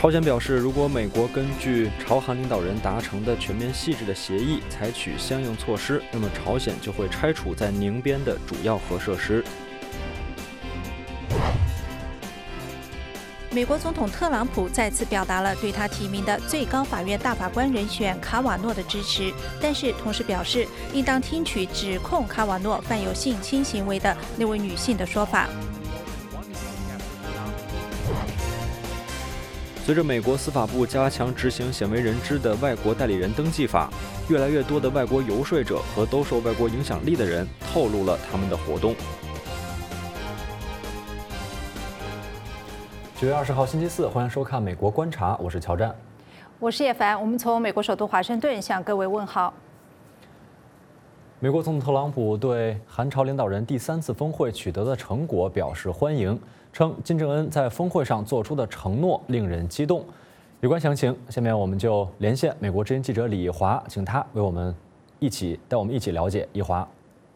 朝鲜表示，如果美国根据朝韩领导人达成的全面细致的协议采取相应措施，那么朝鲜就会拆除在宁边的主要核设施。 美国总统特朗普再次表达了对他提名的最高法院大法官人选卡瓦诺的支持，但是同时表示应当听取指控卡瓦诺犯有性侵行为的那位女性的说法。 随着美国司法部加强执行鲜为人知的外国代理人登记法，越来越多的外国游说者和兜售外国影响力的人透露了他们的活动。 9月20号星期四，欢迎收看《美国观察》，我是乔战， 我是叶凡。我们从美国首都华盛顿向各位问好。 美国总统特朗普对韩朝领导人第3次峰会取得的成果表示欢迎，称金正恩在峰会上做出的承诺令人激动。有关详情，下面我们就连线美国之音记者李华，请他带我们一起了解。李华。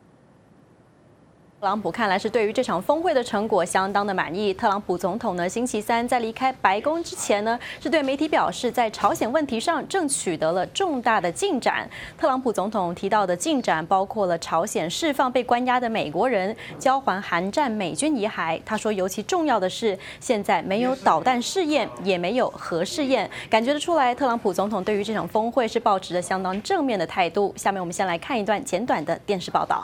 特朗普看来是对于这场峰会的成果相当的满意。特朗普总统呢，星期三在离开白宫之前呢，是对媒体表示，在朝鲜问题上正取得了重大的进展。特朗普总统提到的进展包括了朝鲜释放被关押的美国人，交还韩战美军遗骸。他说，尤其重要的是，现在没有导弹试验，也没有核试验，感觉得出来，特朗普总统对于这场峰会是抱持着相当正面的态度。下面我们先来看一段简短的电视报道。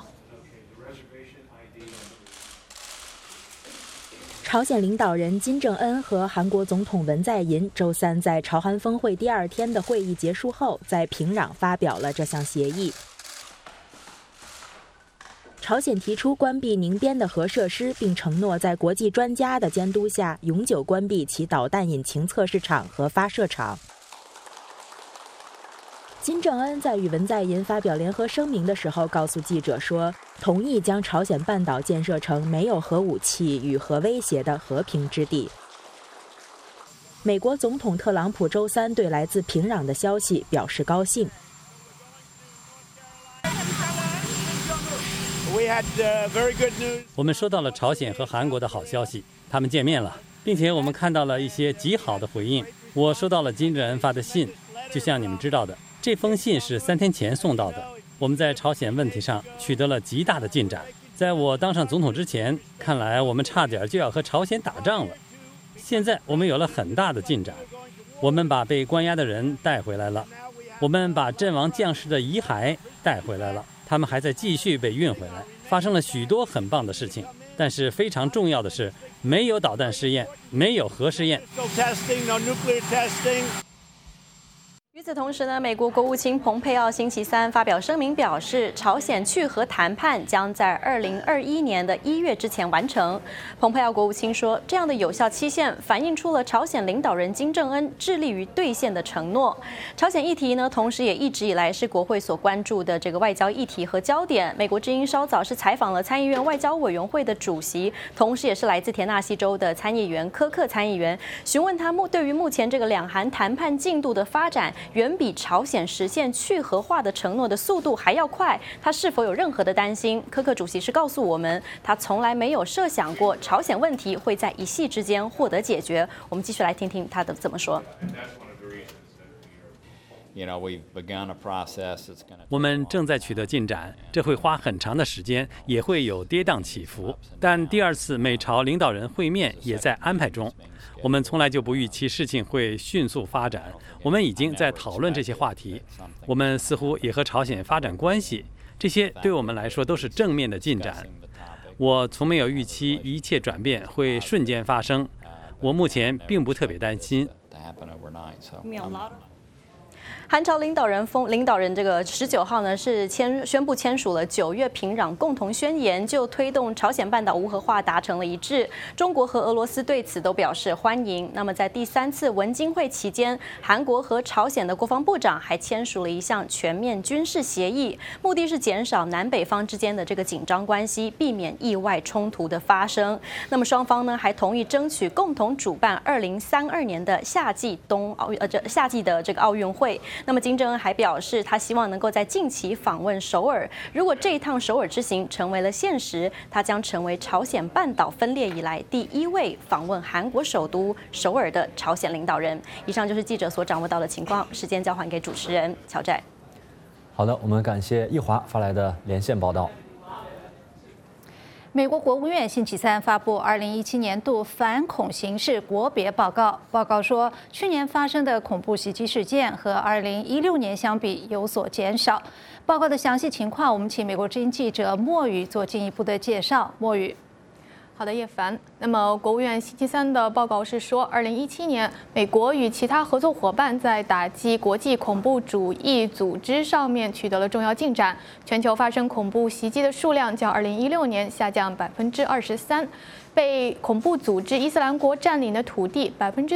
朝鲜领导人金正恩和韩国总统文在寅周三在朝韩峰会第2天的会议结束后，在平壤发表了这项协议。朝鲜提出关闭宁边的核设施，并承诺在国际专家的监督下永久关闭其导弹引擎测试场和发射场。金正恩在与文在寅发表联合声明的时候，告诉记者说，同意将朝鲜半岛建设成没有核武器与核威胁的和平之地。美国总统特朗普周三对来自平壤的消息表示高兴。 我们收到了朝鲜和韩国的好消息，他们见面了，并且我们看到了一些极好的回应。我收到了金正恩发的信，就像你们知道的，这封信是3天前送到的。我们在朝鲜问题上取得了极大的进展。在我当上总统之前，看来我们差点就要和朝鲜打仗了。现在我们有了很大的进展，我们把被关押的人带回来了，我们把阵亡将士的遗骸带回来了，他们还在继续被运回来。发生了许多很棒的事情，但是非常重要的是，没有导弹试验，没有核试验。 与此同时呢，美国国务卿蓬佩奥星期三发表声明表示，朝鲜去核谈判将在2021年的1月之前完成。蓬佩奥国务卿说，这样的有效期限反映出了朝鲜领导人金正恩致力于兑现的承诺。朝鲜议题呢，同时也一直以来是国会所关注的这个外交议题和焦点。美国之音稍早是采访了参议院外交委员会的主席，同时也是来自田纳西州的参议员柯克参议员，询问他对于目前这个两韩谈判进度的发展，远比朝鲜实现去核化的承诺的速度还要快，他是否有任何的担心？柯克主席是告诉我们，他从来没有设想过朝鲜问题会在一夕之间获得解决。我们继续来听听他的怎么说。 我们正在取得进展，这会花很长的时间，也会有跌宕起伏。但第2次美朝领导人会面也在安排中。我们从来就不预期事情会迅速发展，我们已经在讨论这些话题。我们似乎也和朝鲜发展关系，这些对我们来说都是正面的进展。我从没有预期一切转变会瞬间发生，我目前并不特别担心。 韩朝领导人这个19号呢是宣布签署了9月平壤共同宣言，就推动朝鲜半岛无核化达成了一致。中国和俄罗斯对此都表示欢迎。那么在第3次文经会期间，韩国和朝鲜的国防部长还签署了一项全面军事协议，目的是减少南北方之间的这个紧张关系，避免意外冲突的发生。那么双方呢还同意争取共同主办2032年的夏季的这个奥运会。 会。那么金正恩还表示，他希望能够在近期访问首尔。如果这一趟首尔之行成为了现实，他将成为朝鲜半岛分裂以来第1位访问韩国首都首尔的朝鲜领导人。以上就是记者所掌握到的情况，时间交还给主持人乔寨。 好的，我们感谢易华发来的连线报道。 美国国务院星期三发布2017年度反恐形势国别报告。报告说，去年发生的恐怖袭击事件和2016年相比有所减少。报告的详细情况，我们请美国之音记者莫宇做进一步的介绍。莫宇。 好的，叶凡。那么，国务院星期三的报告是说，2017年，美国与其他合作伙伴在打击国际恐怖主义组织上面取得了重要进展。全球发生恐怖袭击的数量较2016年下降23%，被恐怖组织伊斯兰国占领的土地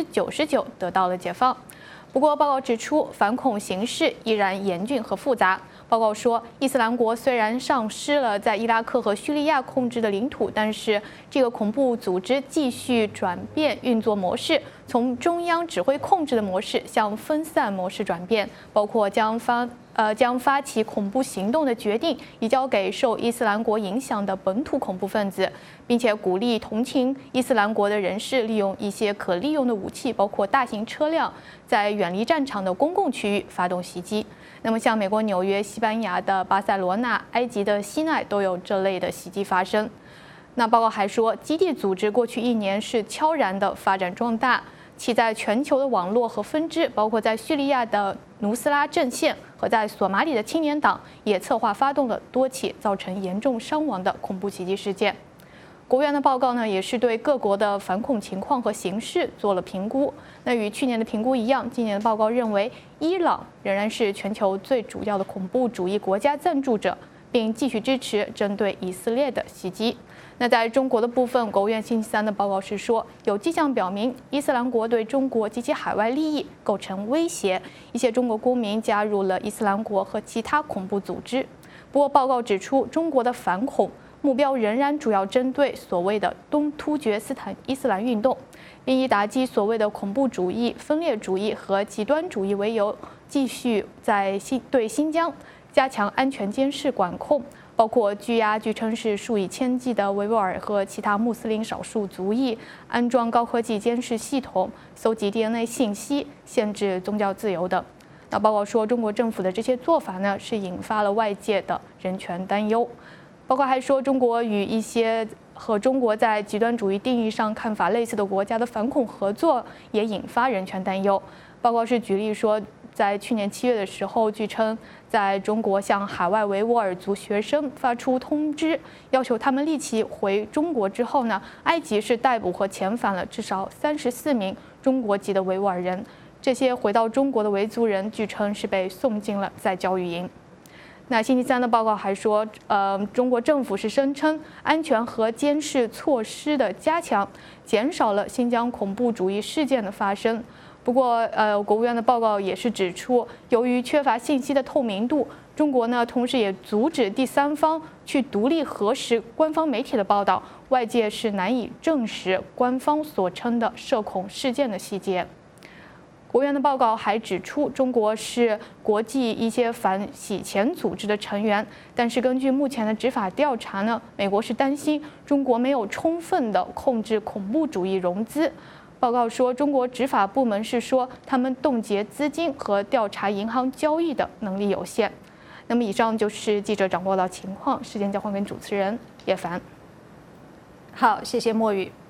99%得到了解放。不过，报告指出，反恐形势依然严峻和复杂。报告说，伊斯兰国虽然丧失了在伊拉克和叙利亚控制的领土，但是这个恐怖组织继续转变运作模式，从中央指挥控制的模式向分散模式转变，包括将发起恐怖行动的决定移交给受伊斯兰国影响的本土恐怖分子，并且鼓励同情伊斯兰国的人士利用一些可利用的武器，包括大型车辆，在远离战场的公共区域发动袭击。那么，像美国纽约、西班牙的巴塞罗那、埃及的西奈都有这类的袭击发生。那报告还说，基地组织过去1年是悄然的发展壮大，其在全球的网络和分支，包括在叙利亚的努斯拉阵线和在索马里的青年党，也策划发动了多起造成严重伤亡的恐怖袭击事件。国务院的报告呢，也是对各国的反恐情况和形势做了评估。那与去年的评估一样，今年的报告认为，伊朗仍然是全球最主要的恐怖主义国家赞助者，并继续支持针对以色列的袭击。那在中国的部分，国务院星期三的报告是说，有迹象表明伊斯兰国对中国及其海外利益构成威胁，一些中国公民加入了伊斯兰国和其他恐怖组织。不过，报告指出，中国的反恐目标仍然主要针对所谓的东突厥斯坦伊斯兰运动，并以打击所谓的恐怖主义、分裂主义和极端主义为由，继续对新疆加强安全监视管控，包括拘押据称是数以千计的维吾尔和其他穆斯林少数族裔，安装高科技监视系统，搜集 DNA 信息，限制宗教自由等。那报告说，中国政府的这些做法呢，是引发了外界的人权担忧。报告还说，中国与一些和中国在极端主义定义上看法类似的国家的反恐合作，也引发人权担忧。报告是举例说，在去年7月的时候，据称在中国向海外维吾尔族学生发出通知，要求他们立即回中国之后呢，埃及是逮捕和遣返了至少34名中国籍的维吾尔人。这些回到中国的维族人，据称是被送进了再教育营。那星期三的报告还说，中国政府是声称安全和监视措施的加强，减少了新疆恐怖主义事件的发生。不过，国务院的报告也是指出，由于缺乏信息的透明度，中国呢同时也阻止第三方去独立核实官方媒体的报道，外界是难以证实官方所称的涉恐事件的细节。国务院的报告还指出，中国是国际一些反洗钱组织的成员，但是根据目前的执法调查呢，美国是担心中国没有充分的控制恐怖主义融资。报告说，中国执法部门是说他们冻结资金和调查银行交易的能力有限。那么以上就是记者掌握到情况，时间交还给主持人叶凡。 好，谢谢莫宇。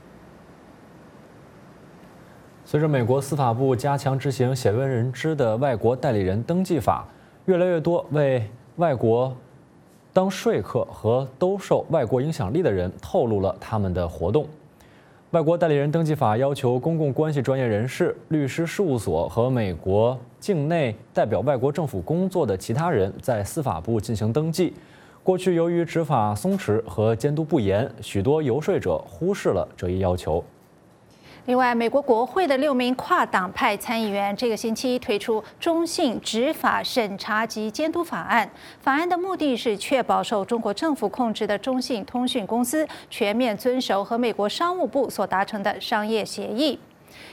随着美国司法部加强执行鲜为人知的外国代理人登记法，越来越多为外国当说客和兜售外国影响力的人透露了他们的活动。外国代理人登记法要求公共关系专业人士、律师事务所和美国境内代表外国政府工作的其他人在司法部进行登记。过去由于执法松弛和监督不严，许多游说者忽视了这一要求。 另外，美国国会的6名跨党派参议员这个星期推出中性执法审查及监督法案。法案的目的是确保受中国政府控制的中信通讯公司全面遵守和美国商务部所达成的商业协议。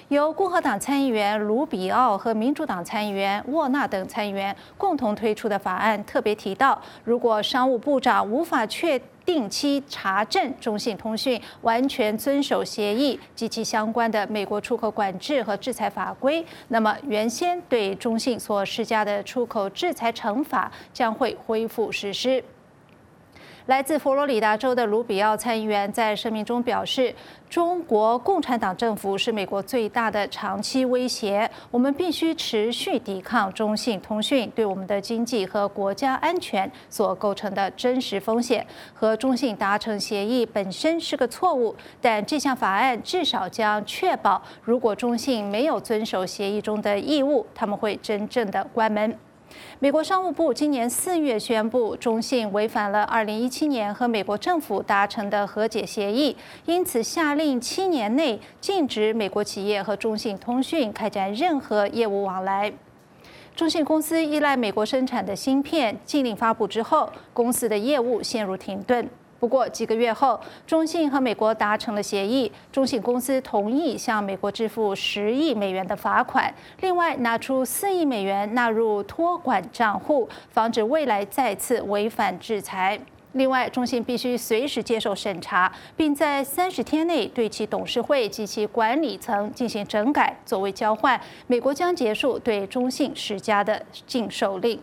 由共和党参议员卢比奥和民主党参议员沃纳等参议员共同推出的法案特别提到，如果商务部长无法定期查证中信通讯完全遵守协议及其相关的美国出口管制和制裁法规，那么原先对中信所施加的出口制裁惩罚将会恢复实施。来自佛罗里达州的卢比奥参议员在声明中表示，中国共产党政府是美国最大的长期威胁，我们必须持续抵抗中信通讯对我们的经济和国家安全所构成的真实风险。和中信达成协议本身是个错误，但这项法案至少将确保，如果中信没有遵守协议中的义务，他们会真正的关门。美国商务部今年4月宣布，中信违反了2017年和美国政府达成的和解协议，因此下令7年内禁止美国企业和中信通讯开展任何业务往来。中信公司依赖美国生产的芯片，禁令发布之后，公司的业务陷入停顿。不过几个月后，中信和美国达成了协议，中信公司同意向美国支付10亿美元的罚款，另外拿出4亿美元纳入托管账户，防止未来再次违反制裁。另外，中信必须随时接受审查，并在30天内对其董事会及其管理层进行整改。作为交换，美国将结束对中信施加的禁售令。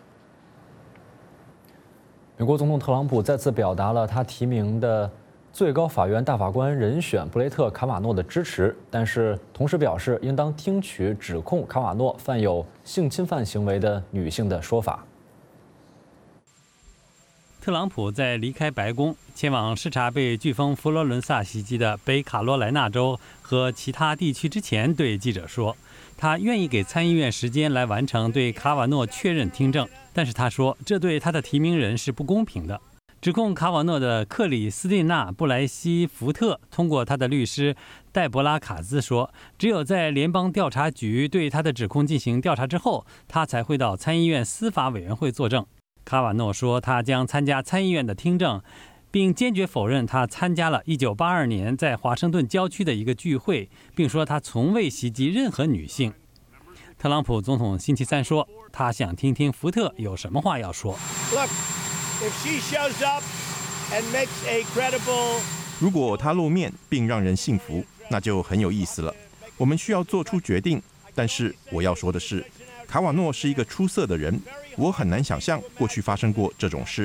美国总统特朗普再次表达了他提名的最高法院大法官人选布雷特·卡瓦诺的支持，但是同时表示应当听取指控卡瓦诺犯有性侵犯行为的女性的说法。 特朗普在离开白宫前往视察被飓风佛罗伦萨袭击的北卡罗来纳州和其他地区之前，对记者说，他愿意给参议院时间来完成对卡瓦诺确认听证，但是他说这对他的提名人是不公平的。指控卡瓦诺的克里斯蒂娜·布莱西福特通过他的律师黛博拉·卡兹说，只有在联邦调查局对他的指控进行调查之后，他才会到参议院司法委员会作证。卡瓦诺说他将参加参议院的听证，并坚决否认他参加了1982年在华盛顿郊区的一个聚会，并说他从未袭击任何女性。特朗普总统星期三说，他想听听福特有什么话要说。 如果他露面并让人信服，那就很有意思了。我们需要做出决定，但是我要说的是，卡瓦诺是一个出色的人，我很难想象过去发生过这种事。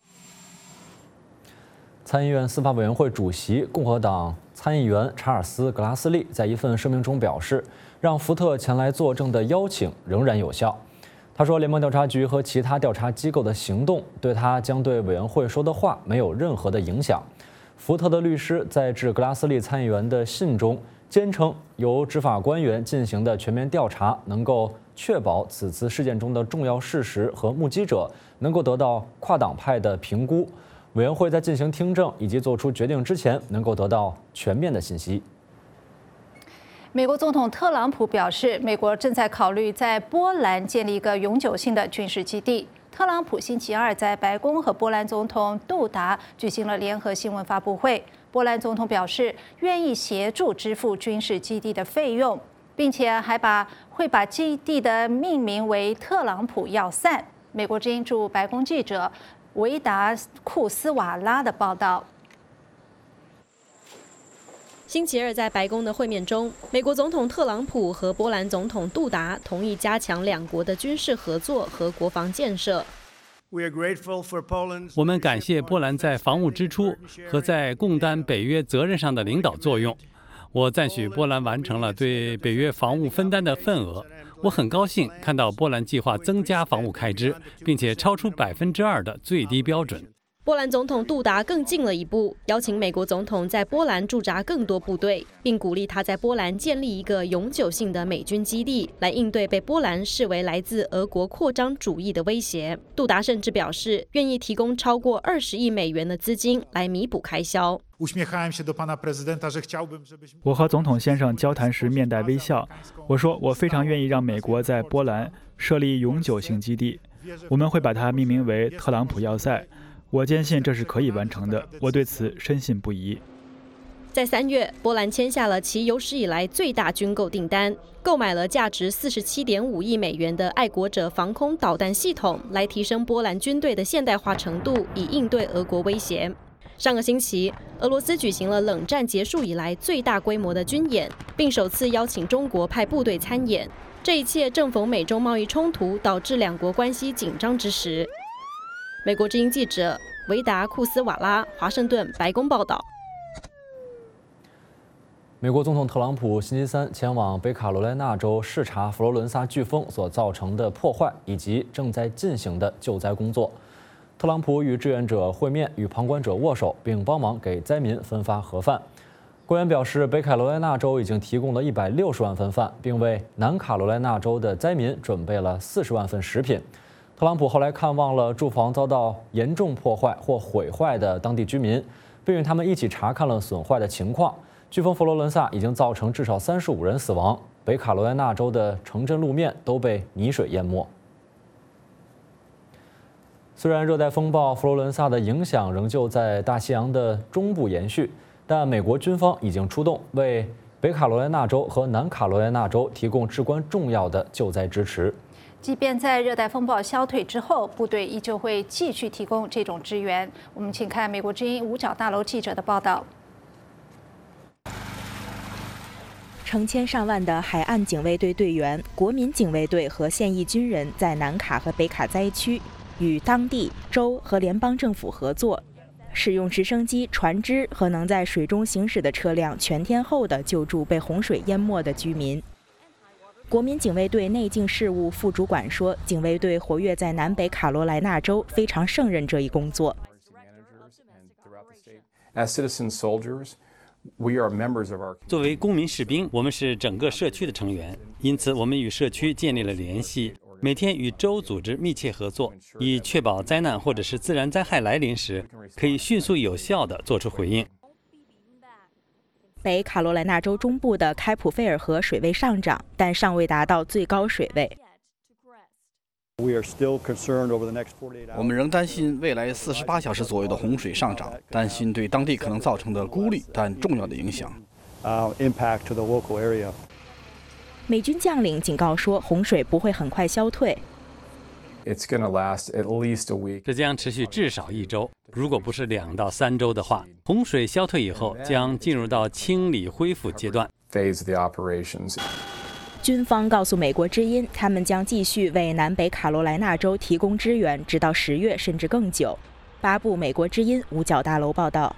参议院司法委员会主席共和党参议员查尔斯·格拉斯利在一份声明中表示，让福特前来作证的邀请仍然有效。他说，联邦调查局和其他调查机构的行动对他将对委员会说的话没有任何的影响。福特的律师在致格拉斯利参议员的信中坚称，由执法官员进行的全面调查能够确保此次事件中的重要事实和目击者能够得到跨党派的评估，委员会在进行听证以及做出决定之前能够得到全面的信息。 美国总统特朗普表示，美国正在考虑在波兰建立一个永久性的军事基地。特朗普星期二在白宫和波兰总统杜达举行了联合新闻发布会。波兰总统表示，愿意协助支付军事基地的费用，并且还会把基地的命名为特朗普要塞。美国之音驻白宫记者维达库斯瓦拉的报道。 星期二在白宫的会面中，美国总统特朗普和波兰总统杜达同意加强两国的军事合作和国防建设。 我们感谢波兰在防务支出和在共担北约责任上的领导作用。我赞许波兰完成了对北约防务分担的份额。我很高兴看到波兰计划增加防务开支，并且超出2%的最低标准。 波兰总统杜达更进了一步，邀请美国总统在波兰驻扎更多部队，并鼓励他在波兰建立一个永久性的美军基地，来应对被波兰视为来自俄国扩张主义的威胁。杜达甚至表示，愿意提供超过20亿美元的资金来弥补开销。 我和总统先生交谈时面带微笑，我说我非常愿意让美国在波兰设立永久性基地，我们会把它命名为特朗普要塞。我坚信这是可以完成的，我对此深信不疑。 在3月，波兰签下了其有史以来最大军购订单，购买了价值47.5亿美元的爱国者防空导弹系统，来提升波兰军队的现代化程度，以应对俄国威胁。上个星期，俄罗斯举行了冷战结束以来最大规模的军演，并首次邀请中国派部队参演。这一切正逢美中贸易冲突导致两国关系紧张之时。美国之音记者维达库斯瓦拉，华盛顿白宫报道。 美国总统特朗普星期三前往北卡罗来纳州视察佛罗伦萨飓风所造成的破坏以及正在进行的救灾工作。特朗普与志愿者会面，与旁观者握手，并帮忙给灾民分发盒饭。官员表示，北卡罗来纳州已经提供了160万份饭，并为南卡罗来纳州的灾民准备了40万份食品。特朗普后来看望了住房遭到严重破坏或毁坏的当地居民，并与他们一起查看了损坏的情况。飓风佛罗伦萨已经造成至少35人死亡，北卡罗来纳州的城镇路面都被泥水淹没。虽然热带风暴佛罗伦萨的影响仍旧在大西洋的中部延续，但美国军方已经出动，为北卡罗来纳州和南卡罗来纳州提供至关重要的救灾支持。 即便在热带风暴消退之后，部队依旧会继续提供这种支援。我们请看美国之音五角大楼记者的报道。 成千上万的海岸警卫队队员、国民警卫队和现役军人在南卡和北卡灾区与当地、州和联邦政府合作，使用直升机、船只和能在水中行驶的车辆全天候地救助被洪水淹没的居民。国民警卫队内境事务副主管说，警卫队活跃在南北卡罗来纳州，非常胜任这一工作。 作为公民士兵，我们是整个社区的成员，因此我们与社区建立了联系，每天与州组织密切合作，以确保灾难或者是自然灾害来临时，可以迅速有效地做出回应。 北卡罗来纳州中部的开普菲尔河水位上涨，但尚未达到最高水位。 我们仍担心未来48小时左右的洪水上涨，担心对当地可能造成的孤立但重要的影响。 美军将领警告说，洪水不会很快消退。 这将持续至少1周，如果不是2到3周的话，洪水消退以后将进入到清理恢复阶段。 军方告诉美国之音，他们将继续为南北卡罗来纳州提供支援，直到10月甚至更久。巴布美国之音五角大楼报道。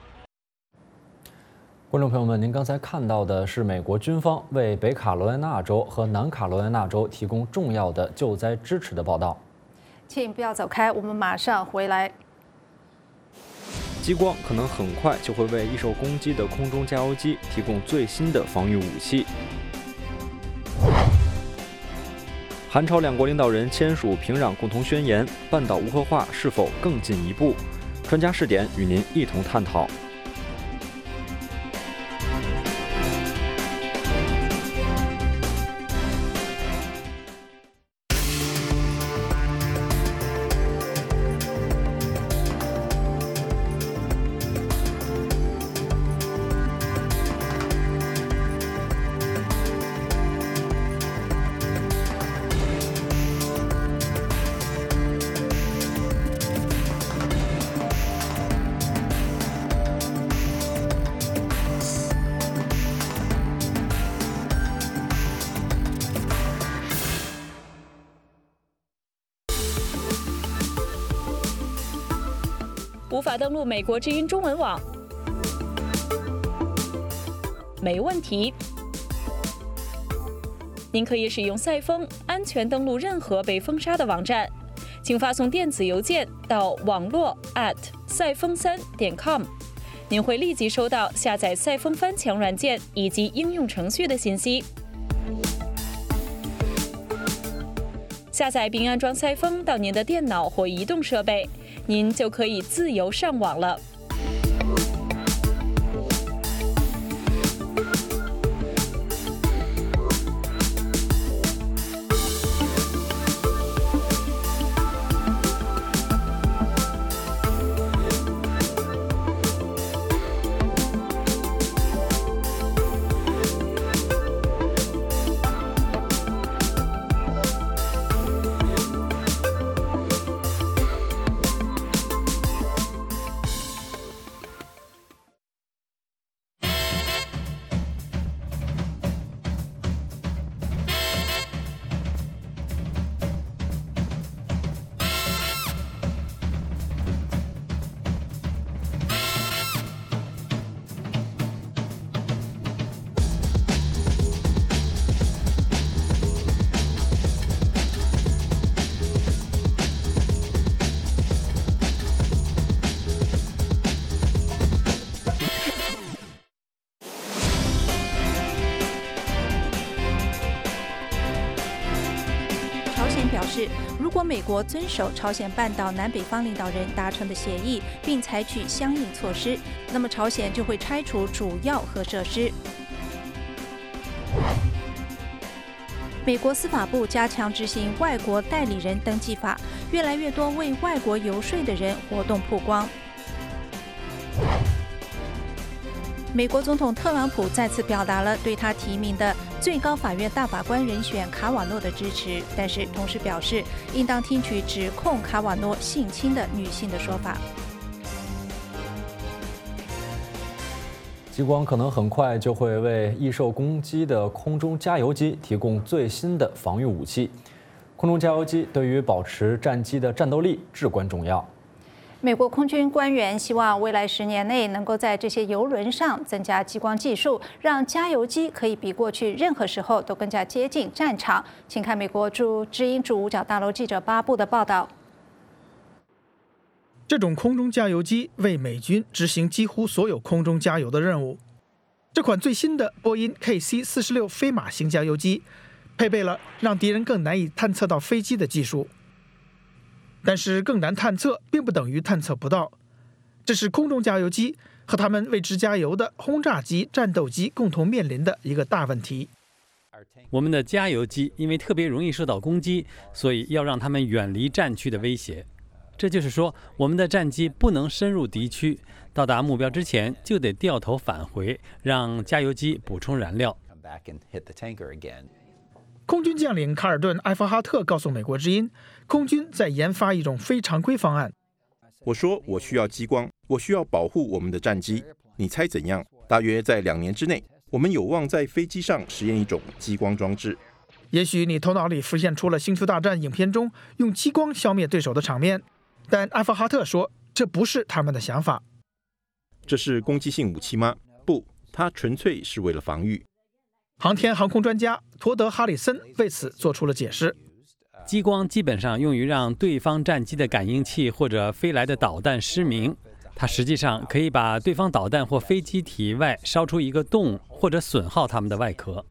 观众朋友们，您刚才看到的是美国军方为北卡罗来纳州和南卡罗来纳州提供重要的救灾支持的报道。 请不要走开，我们马上回来。 激光可能很快就会为易受攻击的空中加油机提供最新的防御武器。韩朝两国领导人签署平壤共同宣言，半岛无核化是否更进一步？专家视点与您一同探讨。 无法登录美国之音中文网？没问题，您可以使用赛风安全登录任何被封杀的网站，请发送电子邮件到网络@赛风3.com，您会立即收到下载赛风翻墙软件以及应用程序的信息。下载并安装赛风到您的电脑或移动设备，您就可以自由上网了。 果美国遵守朝鲜半岛南北方领导人达成的协议，并采取相应措施，那么朝鲜就会拆除主要核设施。美国司法部加强执行外国代理人登记法，越来越多为外国游说的人活动曝光。美国总统特朗普再次表达了对他提名的最高法院大法官人选卡瓦诺的支持，但是同时表示应当听取指控卡瓦诺性侵的女性的说法。 激光可能很快就会为易受攻击的空中加油机提供最新的防御武器。空中加油机对于保持战机的战斗力至关重要。 美国空军官员希望未来10年内能够在这些油轮上增加激光技术，让加油机可以比过去任何时候都更加接近战场。请看美国驻知音驻五角大楼记者巴布的报道。 这种空中加油机为美军执行几乎所有空中加油的任务。这款最新的波音 KC-46飞马型加油机配备了让敌人更难以探测到飞机的技术。但是更难探测并不等于探测不到，这是空中加油机和他们为之加油的轰炸机、战斗机共同面临的一个大问题。 我们的加油机因为特别容易受到攻击，所以要让他们远离战区的威胁。这就是说，我们的战机不能深入敌区，到达目标之前就得掉头返回，让加油机补充燃料。 空军将领卡尔顿·埃弗哈特告诉美国之音，空军在研发一种非常规方案。 我说我需要激光，我需要保护我们的战机。你猜怎样？大约在2年之内，我们有望在飞机上实验一种激光装置。 也许你头脑里浮现出了《星球大战》影片中用激光消灭对手的场面，但埃弗哈特说这不是他们的想法。 这是攻击性武器吗？不，它纯粹是为了防御。 航天航空专家托德·哈里森为此做出了解释。 激光基本上用于让对方战机的感应器或者飞来的导弹失明，它实际上可以把对方导弹或飞机体外烧出一个洞，或者损耗它们的外壳。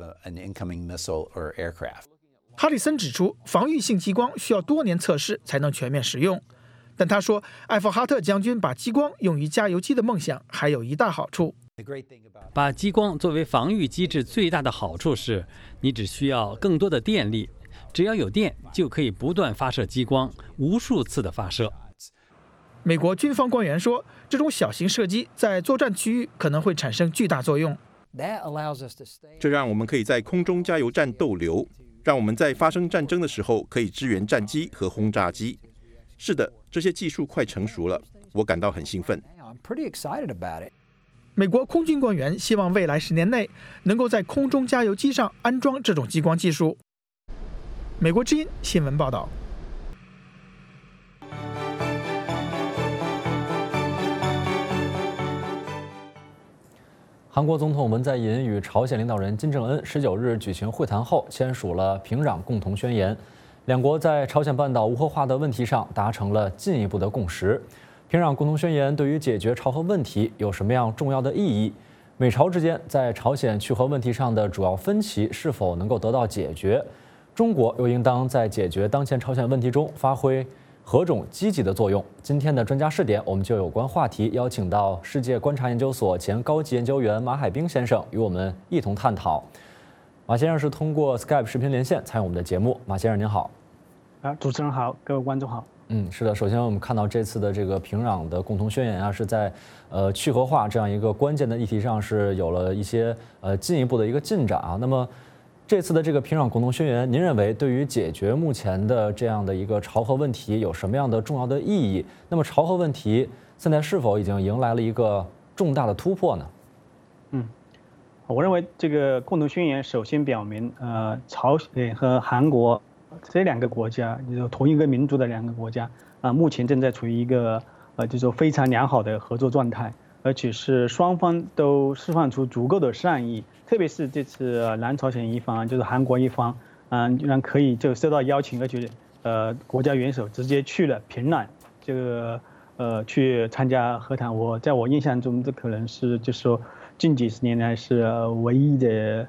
哈里森指出，防御性激光需要多年测试才能全面使用，但他说埃弗哈特将军把激光用于加油机的梦想还有一大好处。 把激光作为防御机制最大的好处是，你只需要更多的电力，只要有电就可以不断发射激光，无数次的发射。 美国军方官员说，这种小型射击在作战区域可能会产生巨大作用。 这让我们可以在空中加油站逗留，让我们在发生战争的时候可以支援战机和轰炸机。是的，这些技术快成熟了，我感到很兴奋。 美国空军官员希望未来10年内能够在空中加油机上安装这种激光技术。美国之音新闻报道。 韩国总统文在寅与朝鲜领导人金正恩19日举行会谈后，签署了平壤共同宣言。两国在朝鲜半岛无核化的问题上达成了进一步的共识。平壤共同宣言对于解决朝核问题有什么样重要的意义？美朝之间在朝鲜去核问题上的主要分歧是否能够得到解决？中国又应当在解决当前朝鲜问题中发挥何种积极的作用？今天的专家视点，我们就有关话题邀请到世界观察研究所前高级研究员马海兵先生与我们一同探讨。马先生是通过 Skype 视频连线参与我们的节目。马先生您好。 主持人好，各位观众好。 是的，首先我们看到这次的这个平壤的共同宣言啊，是在去核化这样一个关键的议题上是有了一些进一步的一个进展啊。那么这次的这个平壤共同宣言，您认为对于解决目前的这样的一个朝核问题有什么样的重要的意义？那么朝核问题现在是否已经迎来了一个重大的突破呢？ 我认为这个共同宣言首先表明，朝鲜和韩国这两个国家，就是同一个民族的两个国家目前正在处于一个就是非常良好的合作状态，而且是双方都释放出足够的善意，特别是这次南朝鲜一方，就是韩国一方，居然可以就收到邀请，而且国家元首直接去了平壤，这个去参加和谈。在我印象中，这可能是就是说近几十年来是唯一的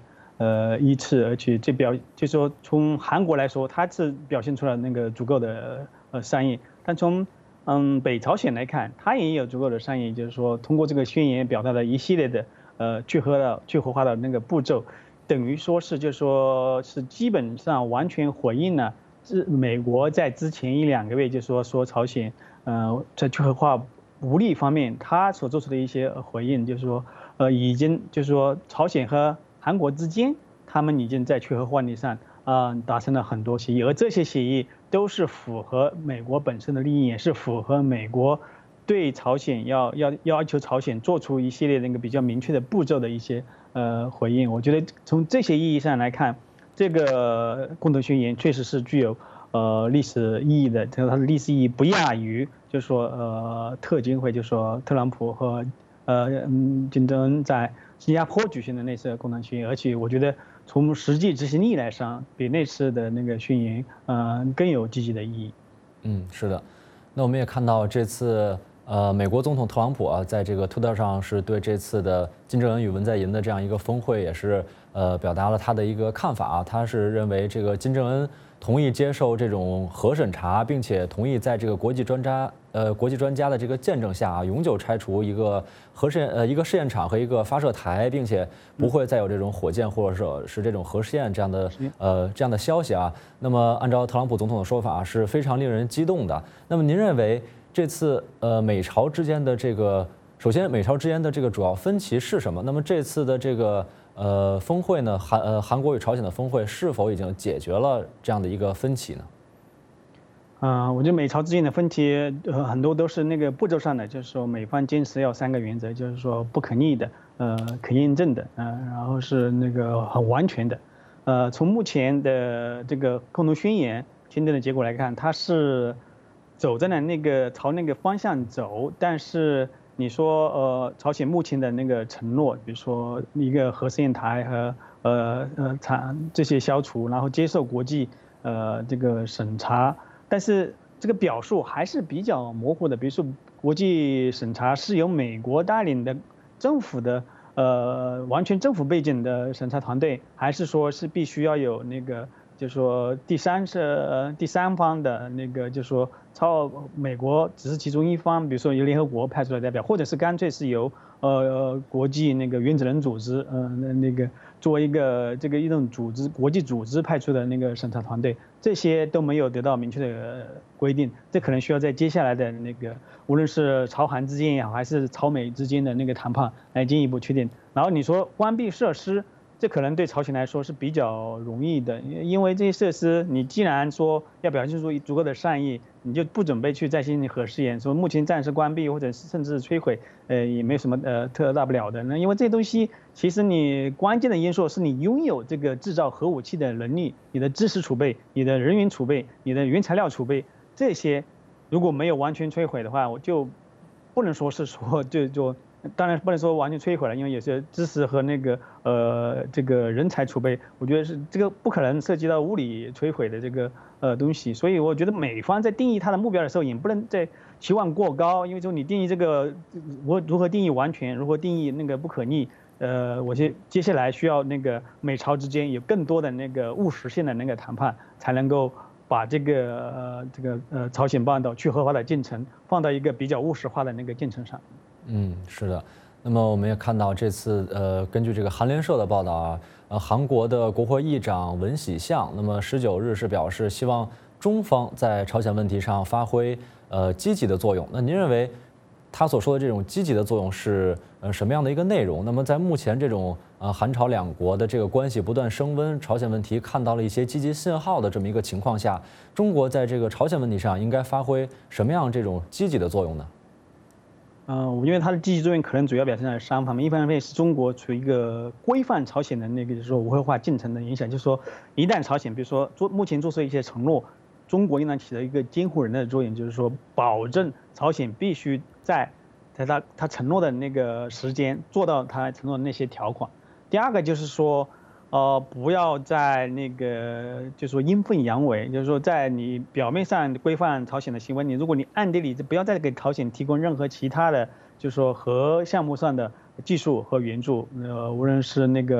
一致，而且就是说从韩国来说，它是表现出了那个足够的善意，但从北朝鲜来看，它也有足够的善意，就是说通过这个宣言表达了一系列的去核化的那个步骤，等于说是就是说是基本上完全回应了是美国在之前1-2个月就说朝鲜在去核化武力方面他所做出的一些回应，就是说已经就是说朝鲜和韩国之间他们已经在去核化问题上达成了很多协议，而这些协议都是符合美国本身的利益，也是符合美国对朝鲜要求朝鲜做出一系列那个比较明确的步骤的一些回应。我觉得从这些意义上来看，这个共同宣言确实是具有历史意义的，它的历史意义不亚于就是说特金会，就是说特朗普和金正恩在新加坡举行的那次共同宣言，而且我觉得从实际执行力来上，比那次的那个宣言更有积极的意义。 是的。那我们也看到这次美国总统特朗普在这个推特上是对这次的金正恩与文在寅的这样一个峰会也是表达了他的一个看法他是认为这个金正恩同意接受这种核审查，并且同意在这个国际专家的这个见证下永久拆除一个一个试验场和一个发射台，并且不会再有这种火箭或者说是这种核试验这样的消息那么按照特朗普总统的说法是非常令人激动的。那么您认为这次美朝之间的这个，首先美朝之间的这个主要分歧是什么？那么这次的这个峰会呢，韩国与朝鲜的峰会是否已经解决了这样的一个分歧呢？ 我觉得美朝之间的分歧很多都是那个步骤上的，就是说美方坚持要3个原则，就是说不可逆的、可验证的，然后是那个很完全的。从目前的这个共同宣言签订的结果来看，它是走在了那个朝那个方向走，但是你说朝鲜目前的那个承诺，比如说一个核试验台和这些消除，然后接受国际这个审查。但是这个表述还是比较模糊的，比如说国际审查是由美国带领的政府的完全政府背景的审查团队，还是说是必须要有那个就是说第三方的那个就是说美国只是其中一方，比如说由联合国派出来的代表，或者是干脆是由国际那个原子能组织那个作为一种组织国际组织派出的那个审查团队，这些都没有得到明确的规定，这可能需要在接下来的那个无论是朝韩之间也好，还是朝美之间的那个谈判来进一步确定。然后你说关闭设施，这可能对朝鲜来说是比较容易的，因为这些设施你既然说要表现出足够的善意，你就不准备去再进行核试验，说目前暂时关闭或者甚至摧毁，也没有什么特大不了的。那因为这些东西其实你关键的因素是你拥有这个制造核武器的能力，你的知识储备、你的人员储备、你的原材料储备，这些如果没有完全摧毁的话，我就不能说是说就。当然不能说完全摧毁了，因为有些知识和那个这个人才储备，我觉得是这个不可能涉及到物理摧毁的这个东西，所以我觉得美方在定义它的目标的时候，也不能再期望过高，因为说你定义这个如何定义完全，如何定义那个不可逆，我接下来需要那个美朝之间有更多的那个务实性的那个谈判，才能够把这个朝鲜半岛去核化的进程放到一个比较务实化的那个进程上。 是的。那么我们也看到这次根据这个韩联社的报道韩国的国会议长文喜相，那么19日是表示希望中方在朝鲜问题上发挥积极的作用。那您认为他所说的这种积极的作用是什么样的一个内容？那么在目前这种韩朝两国的这个关系不断升温，朝鲜问题看到了一些积极信号的这么一个情况下，中国在这个朝鲜问题上应该发挥什么样这种积极的作用呢？ 我认为它的积极作用可能主要表现在3方面，一方面是中国处于一个规范朝鲜的那个就是说无核化进程的影响，就是说一旦朝鲜比如说目前做出一些承诺，中国应当起到一个监护人的作用，就是说保证朝鲜必须在他承诺的那个时间做到他承诺的那些条款。第二个就是说不要在那个就是说阴奉阳违，就是说在你表面上规范朝鲜的行为，如果你暗地里不要再给朝鲜提供任何其他的就是说核项目上的技术和援助，无论是那个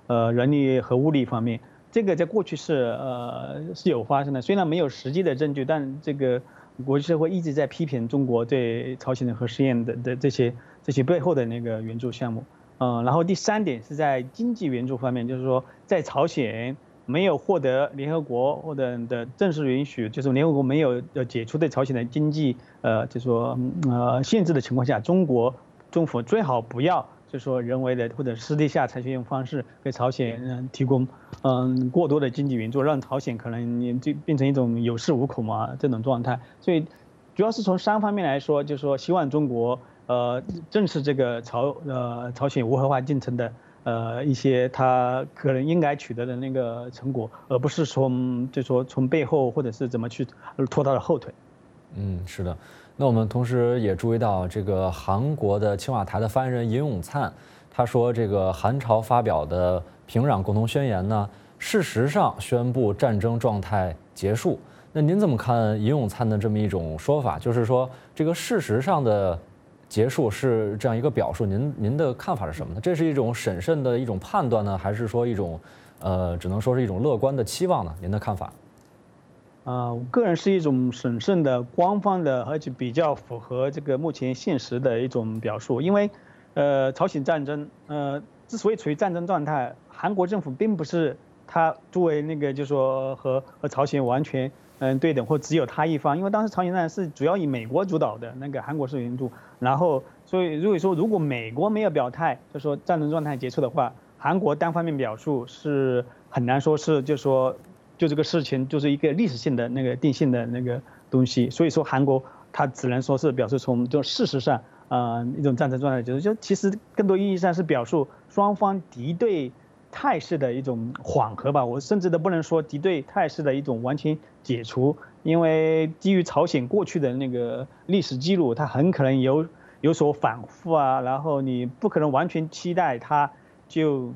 人力和物力方面，这个在过去是有发生的，虽然没有实际的证据，但这个国际社会一直在批评中国对朝鲜的核试验的这些背后的那个援助项目。然后第3点是在经济援助方面，就是说在朝鲜没有获得联合国或者的正式允许，就是联合国没有解除对朝鲜的经济就说限制的情况下，中国政府最好不要就是说人为的或者私底下采取一种方式给朝鲜提供过多的经济援助，让朝鲜可能就变成一种有恃无恐嘛这种状态。所以主要是从3方面来说，就是说希望中国正视这个朝鲜无核化进程的一些他可能应该取得的那个成果，而不是就说从背后或者是怎么去拖他的后腿。 是的。那我们同时也注意到，这个韩国的青瓦台的发言人尹永灿，他说这个韩朝发表的平壤共同宣言呢，事实上宣布战争状态结束。那您怎么看尹永灿的这么一种说法？就是说这个事实上的结束是这样一个表述，您的看法是什么呢？这是一种审慎的一种判断呢，还是说一种只能说是一种乐观的期望呢？您的看法？ 我个人是一种审慎的、官方的，而且比较符合这个目前现实的一种表述。因为，朝鲜战争，之所以处于战争状态，韩国政府并不是他作为那个就是说和朝鲜完全对等或只有他一方，因为当时朝鲜战争是主要以美国主导的，那个韩国是援助，然后所以如果美国没有表态，就说战争状态结束的话，韩国单方面表述是很难说是就说。就这个事情就是一个历史性的那个定性的那个东西，所以说韩国它只能说是表示从就事实上一种战争状态结束，就其实更多意义上是表述双方敌对态势的一种缓和吧，我甚至都不能说敌对态势的一种完全解除，因为基于朝鲜过去的那个历史记录，它很可能有所反复啊，然后你不可能完全期待它就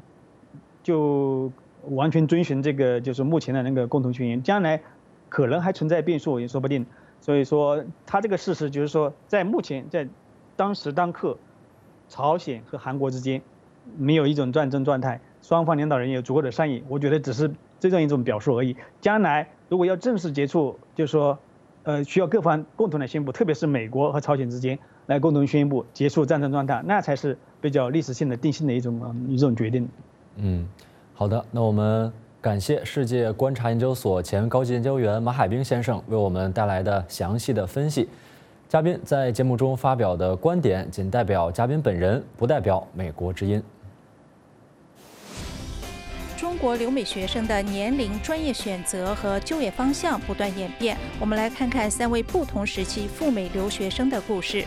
完全遵循这个就是目前的那个共同宣言，将来可能还存在变数也说不定。所以说，他这个事实就是说，在目前在当时当刻，朝鲜和韩国之间没有一种战争状态，双方领导人有足够的善意，我觉得只是这样一种表述而已。将来如果要正式结束，就是说，需要各方共同的宣布，特别是美国和朝鲜之间来共同宣布结束战争状态，那才是比较历史性的定性的一种决定。 好的，那我们感谢世界观察研究所前高级研究员马海兵先生为我们带来的详细的分析。嘉宾在节目中发表的观点仅代表嘉宾本人，不代表美国之音。 中国留美学生的年龄、专业选择和就业方向不断演变。我们来看看3位不同时期赴美留学生的故事。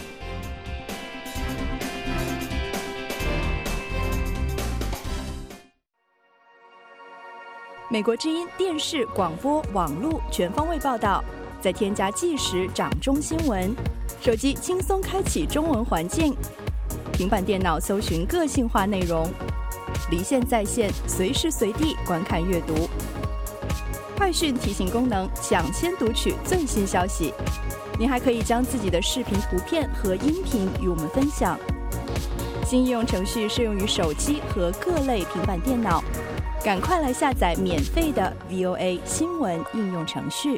美国之音电视、广播、网络全方位报道，再添加即时掌中新闻，手机轻松开启中文环境，平板电脑搜寻个性化内容，离线在线，随时随地观看阅读。快讯提醒功能，抢先读取最新消息。您还可以将自己的视频、图片和音频与我们分享。新应用程序适用于手机和各类平板电脑。赶快来下载免费的 VOA 新闻应用程序。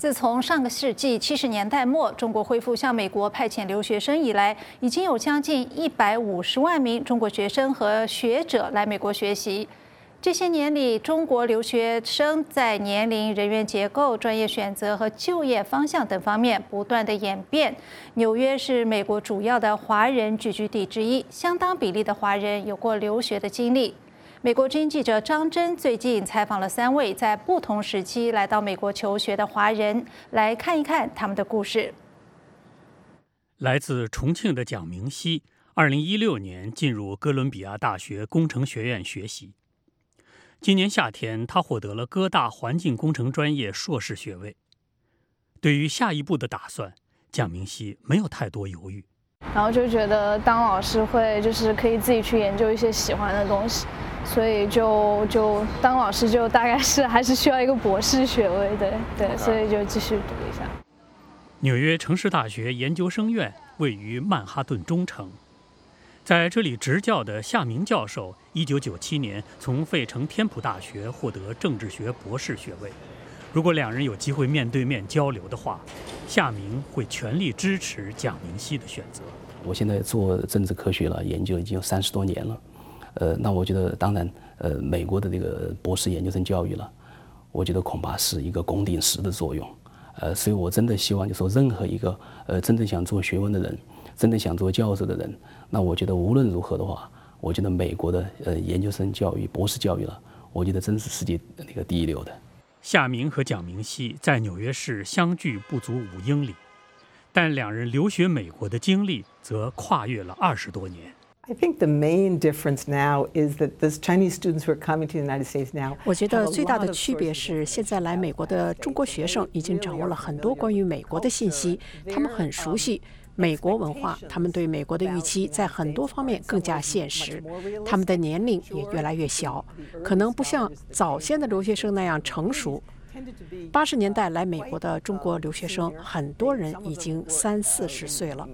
自从上个世纪70年代末，中国恢复向美国派遣留学生以来，已经有将近150万名中国学生和学者来美国学习。这些年里，中国留学生在年龄、人员结构、专业选择和就业方向等方面不断的演变。纽约是美国主要的华人聚居地之一，相当比例的华人有过留学的经历。美国之音记者张真最近采访了3位在不同时期来到美国求学的华人，来看一看他们的故事。 来自重庆的蒋明熙，2016年进入哥伦比亚大学工程学院学习。今年夏天，他获得了哥大环境工程专业硕士学位。对于下一步的打算，蒋明熙没有太多犹豫。 然后就觉得当老师会就是可以自己去研究一些喜欢的东西，所以就当老师就大概是还是需要一个博士学位，对，所以就继续读一下。 纽约城市大学研究生院位于曼哈顿中城，在这里执教的夏明教授，1997年从费城天普大学获得政治学博士学位。如果两人有机会面对面交流的话，夏明会全力支持蒋明熙的选择。 我现在做政治科学了，研究已经有30多年了。那我觉得，当然，美国的这个博士研究生教育了，我觉得恐怕是一个公定石的作用。所以我真的希望，就说任何一个真正想做学问的人，真正想做教授的人，那我觉得无论如何的话，我觉得美国的研究生教育、博士教育了，我觉得真是世界那个第一流的。 夏明和蒋明熙在纽约市相距不足5英里，但两人留学美国的经历则跨越了20多年。 I think the main difference now is that those Chinese students who are coming to the United States now. 我觉得最大的区别是，现在来美国的中国学生已经掌握了很多关于美国的信息，他们很熟悉美国文化，他们对美国的预期在很多方面更加现实，他们的年龄也越来越小，可能不像早先的留学生那样成熟。80年代来美国的中国留学生，很多人已经30-40岁了。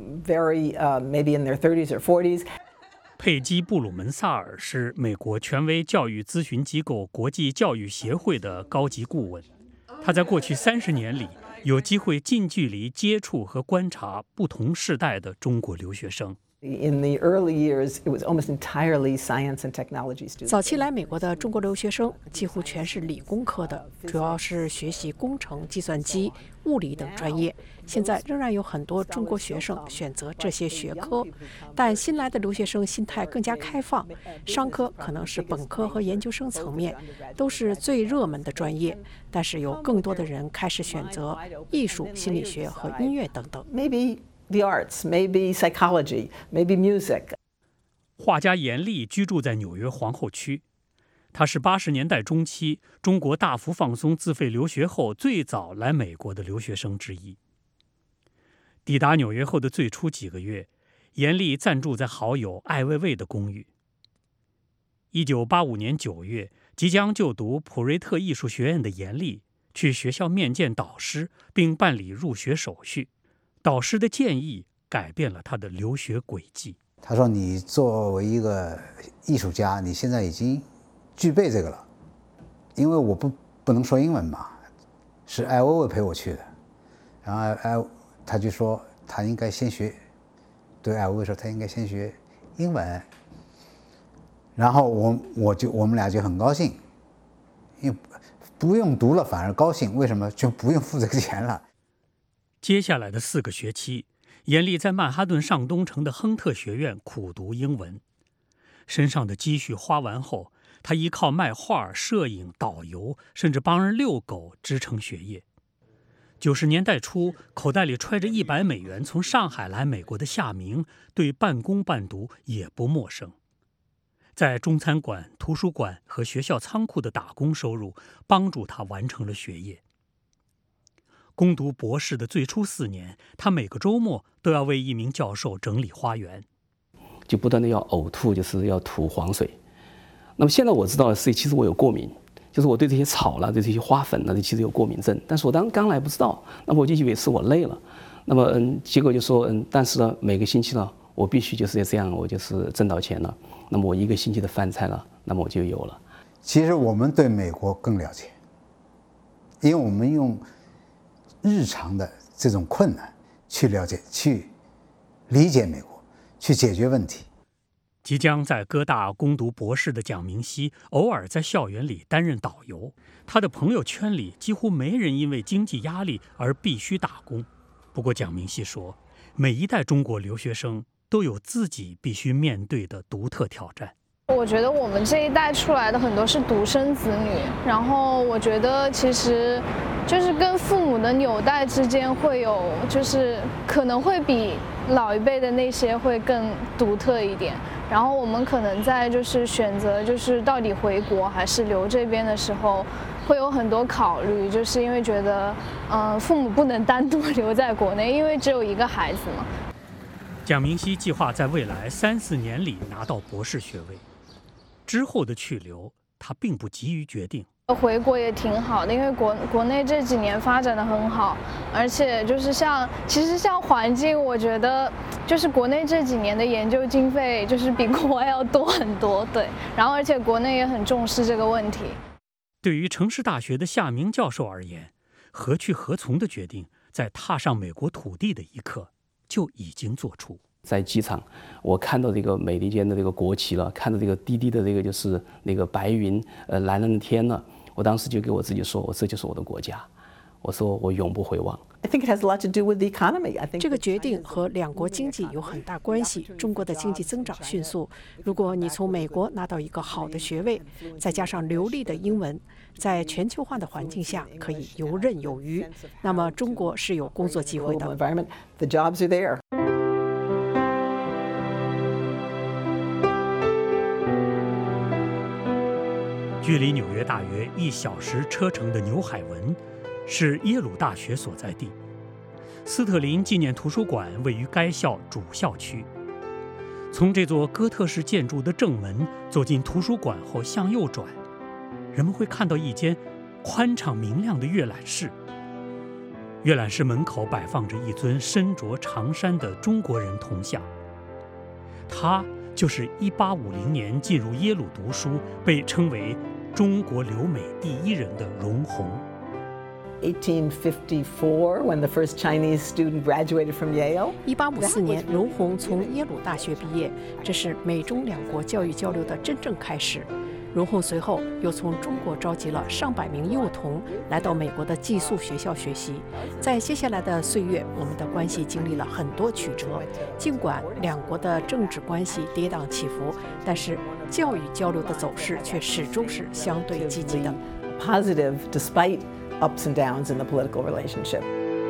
Maybe in their 30s or 40s. 佩基·布鲁门萨尔是美国权威教育咨询机构国际教育协会的高级顾问。他在过去30年里，有机会近距离接触和观察不同世代的中国留学生。 In the early years, it was almost entirely science and technology students. 早期来美国的中国留学生几乎全是理工科的，主要是学习工程、计算机、物理等专业。现在仍然有很多中国学生选择这些学科，但新来的留学生心态更加开放，商科可能是本科和研究生层面，都是最热门的专业，但是有更多的人开始选择艺术、心理学和音乐等等。 Maybe the arts, maybe psychology, maybe music. 画家严厉居住在纽约皇后区，他是80年代中期中国大幅放松自费留学后最早来美国的留学生之一。抵达纽约后的最初几个月，严厉暂住在好友艾薇薇的公寓。1985年9月，即将就读普瑞特艺术学院的严厉去学校面见导师，并办理入学手续。导师的建议改变了他的留学轨迹。 他说：“你作为一个艺术家，你现在已经具备这个了，因为我不能说英文嘛，是艾薇薇陪我去的。然后他就说他应该先学，对艾薇薇说他应该先学英文。然后我们俩就很高兴，因为不用读了反而高兴，为什么？就不用付这个钱了。” 接下来的4个学期，严厉在曼哈顿上东城的亨特学院苦读英文。身上的积蓄花完后，他依靠卖画、摄影、导游，甚至帮人遛狗支撑学业。90年代初，口袋里揣着100美元从上海来美国的夏明，对半工半读也不陌生。在中餐馆、图书馆和学校仓库的打工收入，帮助他完成了学业。攻读博士的最初4年，他每个周末都要为一名教授整理花园， 就不断的要呕吐，就是要吐黄水。那么现在我知道的是，其实我有过敏，就是我对这些草啦、对这些花粉啦，其实有过敏症。但是我刚来不知道，那么我就以为是我累了。那么结果就说但是呢，每个星期呢，我必须就是这样，我就是挣到钱了。那么我1个星期的饭菜了，那么我就有了。 其实我们对美国更了解，因为我们用日常的这种困难去了解、去理解美国，去解决问题。 即将在哥大攻读博士的蒋明熙，偶尔在校园里担任导游。他的朋友圈里几乎没人因为经济压力而必须打工。不过蒋明熙说，每一代中国留学生都有自己必须面对的独特挑战。 我觉得我们这一代出来的很多是独生子女，然后我觉得其实就是跟父母的纽带之间会有，就是可能会比老一辈的那些会更独特一点。然后我们可能在就是选择就是到底回国还是留这边的时候，会有很多考虑，就是因为觉得父母不能单独留在国内，因为只有一个孩子嘛。 蒋明熙计划在未来3、4年里拿到博士学位，之后的去留他并不急于决定。 回国也挺好的，因为国内这几年发展的很好，而且就是其实像环境，我觉得就是国内这几年的研究经费就是比国外要多很多，对。然后而且国内也很重视这个问题。 对于城市大学的夏明教授而言，何去何从的决定，在踏上美国土地的一刻就已经做出。 在机场，我看到这个美利坚的这个国旗了，看到这个低低的这个就是那个白云，蓝蓝的天了。我当时就给我自己说，我这就是我的国家，我说我永不回望。 这个决定和两国经济有很大关系。中国的经济增长迅速，如果你从美国拿到一个好的学位，再加上流利的英文，在全球化的环境下可以游刃有余，那么中国是有工作机会的。 距离纽约大约1小时车程的纽海文，是耶鲁大学所在地。斯特林纪念图书馆位于该校主校区。从这座哥特式建筑的正门走进图书馆后向右转，人们会看到一间宽敞明亮的阅览室。阅览室门口摆放着一尊身着长衫的中国人铜像，他就是1850年进入耶鲁读书，被称为中国留美第一人的容闳。 1854 when the first Chinese student graduated from Yale. 1854年，容闳从耶鲁大学毕业，这是美中两国教育交流的真正开始。容闳随后又从中国召集了上百名幼童来到美国的寄宿学校学习。在接下来的岁月，我们的关系经历了很多曲折，尽管两国的政治关系跌宕起伏，但是教育交流的走势却始终是相对积极的。 Positive despite ups and downs in the political relationship.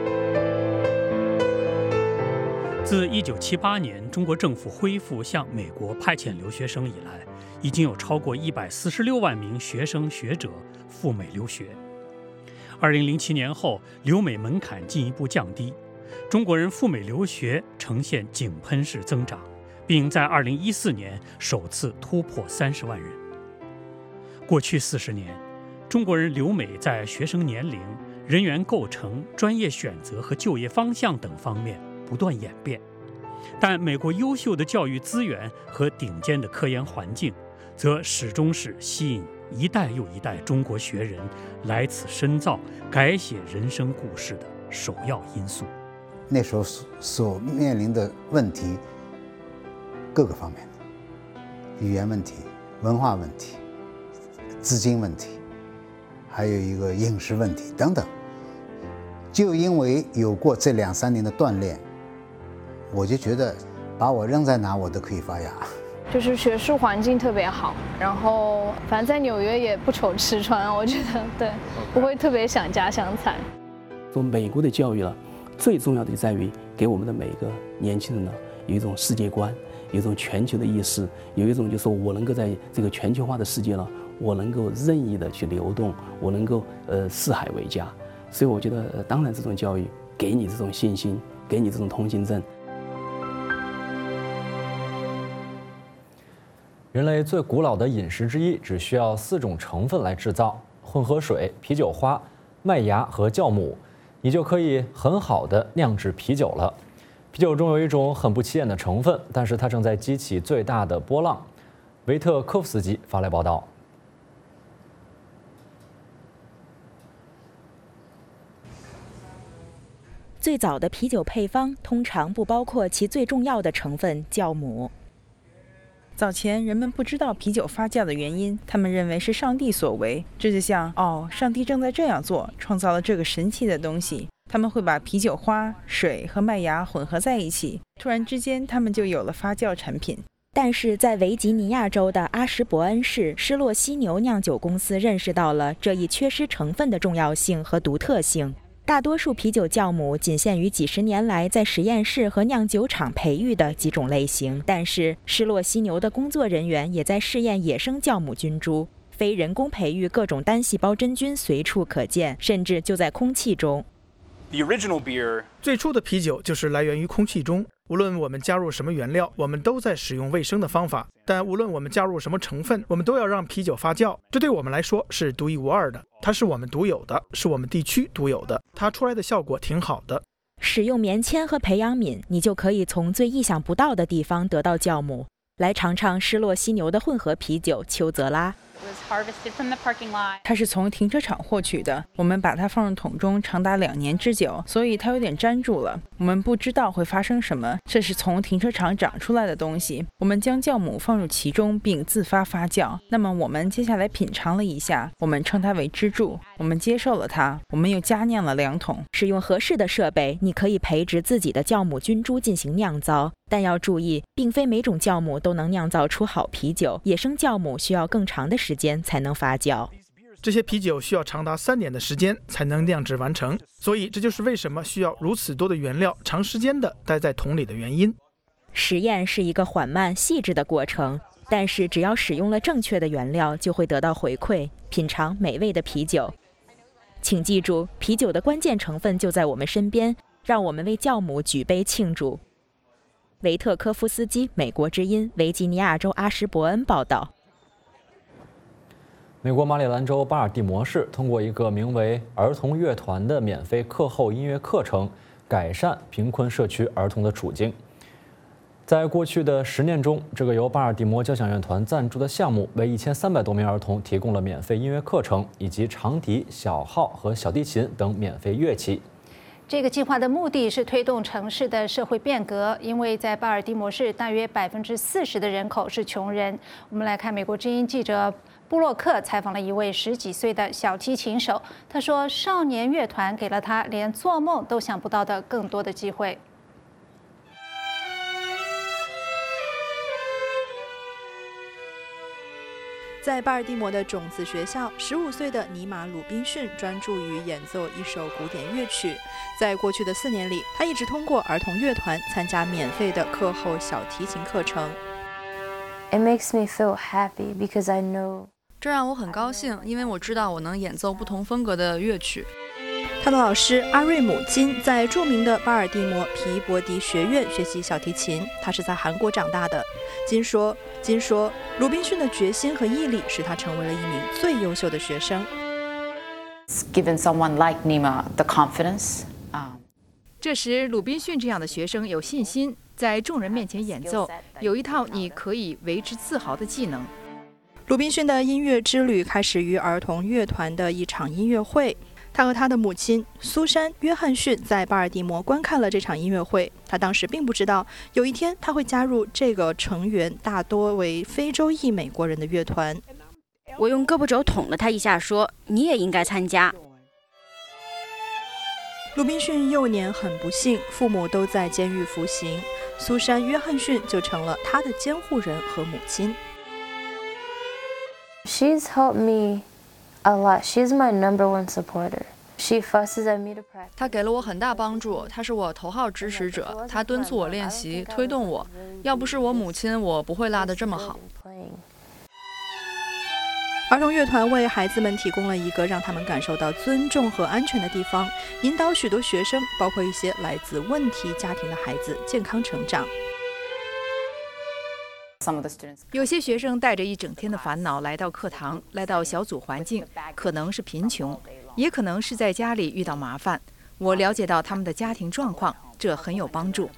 自1978年中国政府恢复向美国派遣留学生以来，已经有超过146万名学生学者赴美留学。2007年后，留美门槛进一步降低，中国人赴美留学呈现井喷式增长，并在2014年首次突破30万人。过去40年，中国人留美在学生年龄、人员构成、专业选择和就业方向等方面不断演变，但美国优秀的教育资源和顶尖的科研环境，则始终是吸引一代又一代中国学人来此深造、改写人生故事的首要因素。 那时候所面临的问题，各个方面的语言问题、文化问题、资金问题，还有一个饮食问题等等。就因为有过这2、3年的锻炼，我就觉得把我扔在哪我都可以发芽。 就是学术环境特别好，然后反正在纽约也不愁吃穿，我觉得对，不会特别想家乡菜。 说美国的教育呢，最重要的就在于给我们的每个年轻人呢有一种世界观，有一种全球的意识，有一种就是说我能够在这个全球化的世界呢，我能够任意的去流动，我能够四海为家。所以我觉得，当然这种教育给你这种信心，给你这种通行证。 人类最古老的饮食之一，只需要4种成分来制造：混合水、啤酒花、麦芽和酵母，你就可以很好的酿制啤酒了。啤酒中有一种很不起眼的成分，但是它正在激起最大的波浪。维特科夫斯基发来报道。 最早的啤酒配方通常不包括其最重要的成分酵母。 早前人们不知道啤酒发酵的原因，他们认为是上帝所为，这就像上帝正在这样做，创造了这个神奇的东西。他们会把啤酒花、水和麦芽混合在一起，突然之间他们就有了发酵产品。 但是在维吉尼亚州的阿什伯恩市施洛犀牛酿酒公司认识到了这一缺失成分的重要性和独特性。大多数啤酒酵母仅限于几十年来在实验室和酿酒厂培育的几种类型，但是施洛犀牛的工作人员也在试验野生酵母菌株，非人工培育各种单细胞真菌随处可见，甚至就在空气中。 最初的啤酒就是来源于空气中，无论我们加入什么原料，我们都在使用卫生的方法。但无论我们加入什么成分，我们都要让啤酒发酵，这对我们来说是独一无二的，它是我们独有的，是我们地区独有的，它出来的效果挺好的。 使用棉签和培养皿，你就可以从最意想不到的地方得到酵母。来尝尝施洛犀牛的混合啤酒丘泽拉。 它是从停车场获取的，我们把它放入桶中长达2年之久，所以它有点粘住了。我们不知道会发生什么，这是从停车场长出来的东西。我们将酵母放入其中并自发发酵。那么我们接下来品尝了一下，我们称它为支柱，我们接受了它，我们又加酿了2桶。 使用合适的设备，你可以培植自己的酵母菌株进行酿造。但要注意，并非每种酵母都能酿造出好啤酒，野生酵母需要更长的时间才能发酵。 这些啤酒需要长达3年的时间才能酿制完成，所以这就是为什么需要如此多的原料长时间地待在桶里的原因。 实验是一个缓慢细致的过程，但是只要使用了正确的原料，就会得到回馈，品尝美味的啤酒。请记住，啤酒的关键成分就在我们身边，让我们为酵母举杯庆祝。维特科夫斯基，美国之音，维吉尼亚州阿什伯恩报道。 美国马里兰州巴尔的摩市通过一个名为“儿童乐团”的免费课后音乐课程，改善贫困社区儿童的处境。在过去的10年中，这个由巴尔的摩交响乐团赞助的项目，为1300多名儿童提供了免费音乐课程，以及长笛、小号和小提琴等免费乐器。 这个计划的目的是推动城市的社会变革，因为在巴尔的摩市，大约40%的人口是穷人。我们来看美国之音记者布洛克采访了一位10几岁的小提琴手，他说，少年乐团给了他连做梦都想不到的更多的机会。 在巴尔的摩的种子学校，15岁的尼玛·鲁宾逊专注于演奏一首古典乐曲。在过去的4年里，他一直通过儿童乐团参加免费的课后小提琴课程。 It makes me feel happy because I know. 这让我很高兴，因为我知道我能演奏不同风格的乐曲。 他的老师阿瑞姆金在著名的巴尔的摩皮博迪学院学习小提琴，他是在韩国长大的。金说，鲁宾逊的决心和毅力使他成为了一名最优秀的学生。 Given someone like Nima the confidence. 这时，鲁宾逊这样的学生有信心，在众人面前演奏，有一套你可以为之自豪的技能。 鲁宾逊的音乐之旅开始于儿童乐团的一场音乐会。他和他的母亲苏珊·约翰逊在巴尔的摩观看了这场音乐会。他当时并不知道，有一天他会加入这个成员大多为非洲裔美国人的乐团。 我用胳膊肘捅了他一下，说：“你也应该参加。” 鲁宾逊幼年很不幸，父母都在监狱服刑，苏珊·约翰逊就成了他的监护人和母亲。 She's helped me a lot. She's my #1 supporter. She fusses at me to practice. 她给了我很大帮助，她是我头号支持者，她敦促我练习，推动我。要不是我母亲，我不会拉得这么好。 儿童乐团为孩子们提供了一个让他们感受到尊重和安全的地方，引导许多学生，包括一些来自问题家庭的孩子，健康成长。 有些学生带着一整天的烦恼来到课堂，来到小组环境，可能是贫穷，也可能是在家里遇到麻烦。我了解到他们的家庭状况，这很有帮助。